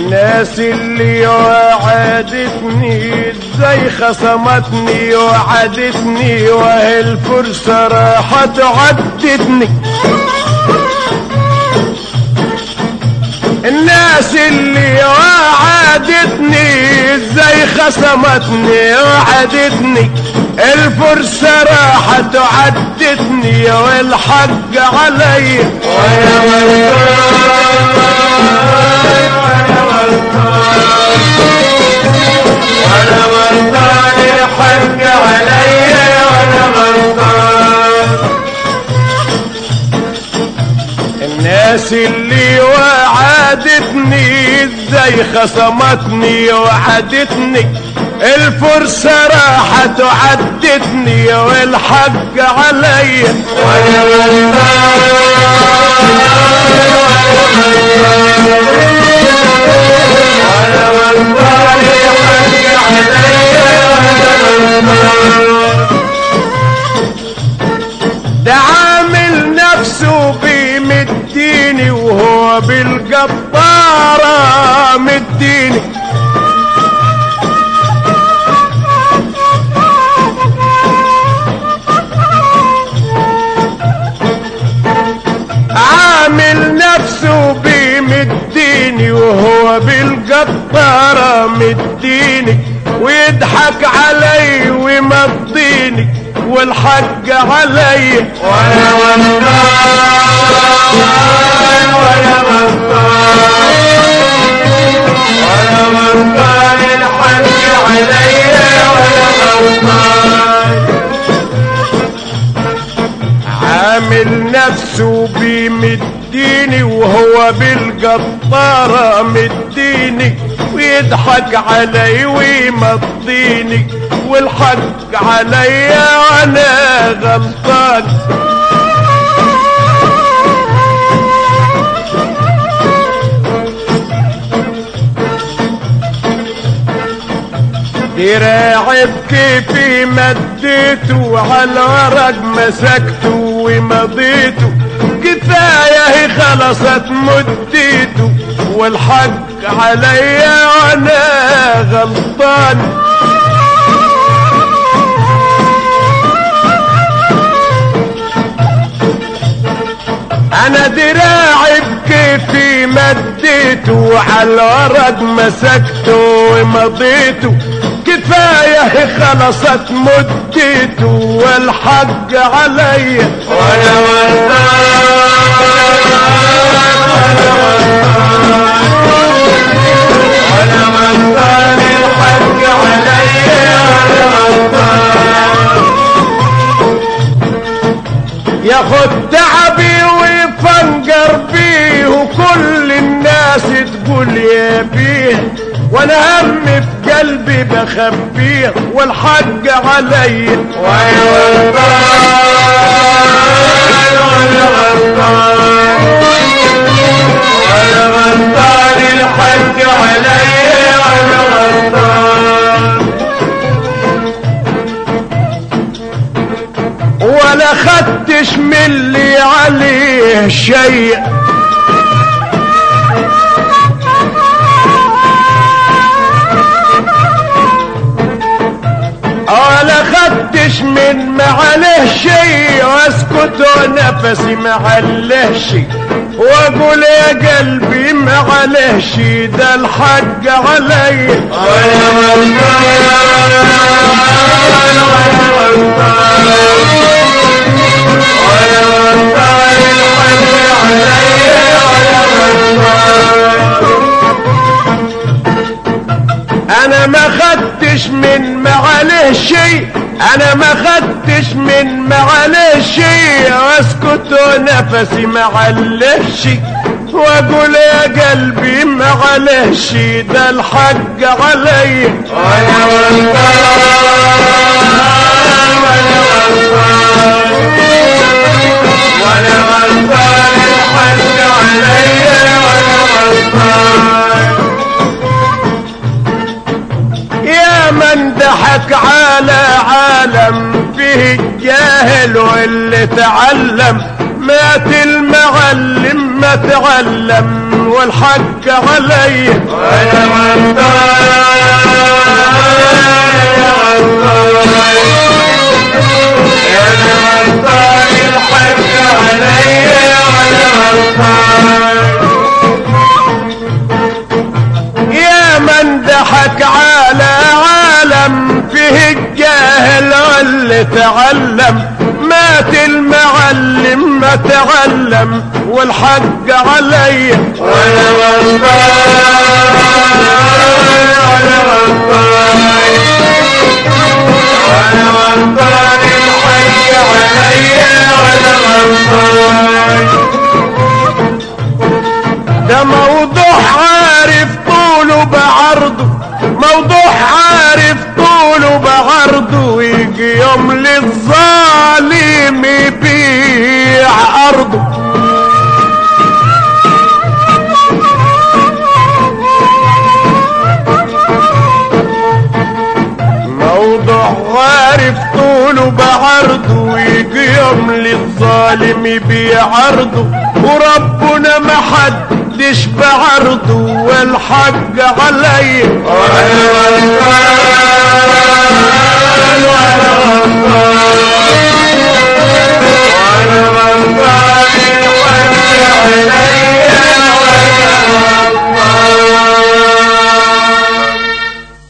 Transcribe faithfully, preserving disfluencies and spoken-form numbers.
الناس اللي وعدتني ازاي خصمتني وعدتني وهي الفرصة راحت عدتني. الناس اللي وعدتني ازاي خصمتني وعدتني الفرصة راحت عدتني والحق علي وانا غلطان وانا غلطان وانا غلطان الحق علي وانا غلطان. الناس اللي وعدتني ازاي خصمتني وعدتني الفرصة راحت وعدتني والحق علي وانا غلطان وانا غلطان الحق علي وانا غلطان. ده عامل نفسه بيمديني وهو بالجبارة مديني. عامل نفسه بيمديني وهو بالجبارة مديني ويضحك علي ويمضيني والحق علي وانا غلطان وانا غلطان وانا غلطان الحق علي وانا غلطان. عامل نفسه بيمديني وهو بالجبارة مديني ويضحك علي ويمضيني والحق علي وانا غلطان. دراعي بكيفي مديته على الورق مسكته ومضيته كفاية خلصت مديته والحق علي وانا غلطان. انا دراعي بكيفي مديته على الورق مسكته ومضيته كفاية خلصت مدته والحق علي وانا غلطان وانا غلطان وانا غلطان الحق علي وانا غلطان. ياخد تعبي ويفنجر بيه وكل الناس تقول يا بيه وانا هم في قلبي بخبيه والحق علي وانا غلطان وانا غلطان وانا غلطان الحق علي وانا غلطان. ولا خدتش من اللي عليه شيء ولا خدتش من معله شي واسكت ونفسي معله شي واقول يا قلبي معله شي ده الحق علي وانا غلطان وانا غلطان وانا غلطان الحق علي وانا غلطان. انا ما خدتش من معله شي انا ما خدتش من معله شي واسكت ونفسي معله شي واقول يا قلبي معله شي ده الحق علي وانا غلطان وانا غلطان وانا غلطان الحق علي وانا غلطان. يا من ضحك على عالم فيه الجاهل واللي تعلم مات المعلم ما اتعلم والحق علي وانا غلطان يا غلطان انا غلطان الحق علي وانا غلطان يا من ضحك على عالم فيه الجاهل واللي تعلم مات المعلم ما تعلم والحق علي وانا غلطان وانا غلطان وانا غلطان الحق علي وانا غلطان ده موضوع عارف طوله بعرضه موضوع عارف طوله بعرضه ويجي يوم للظالم يبيع ارضه موضوع عارف طوله بعرضه ويجي يوم للظالم يبيع عرضه وربنا ما حدش بعرضه والحق علي وانا غلطان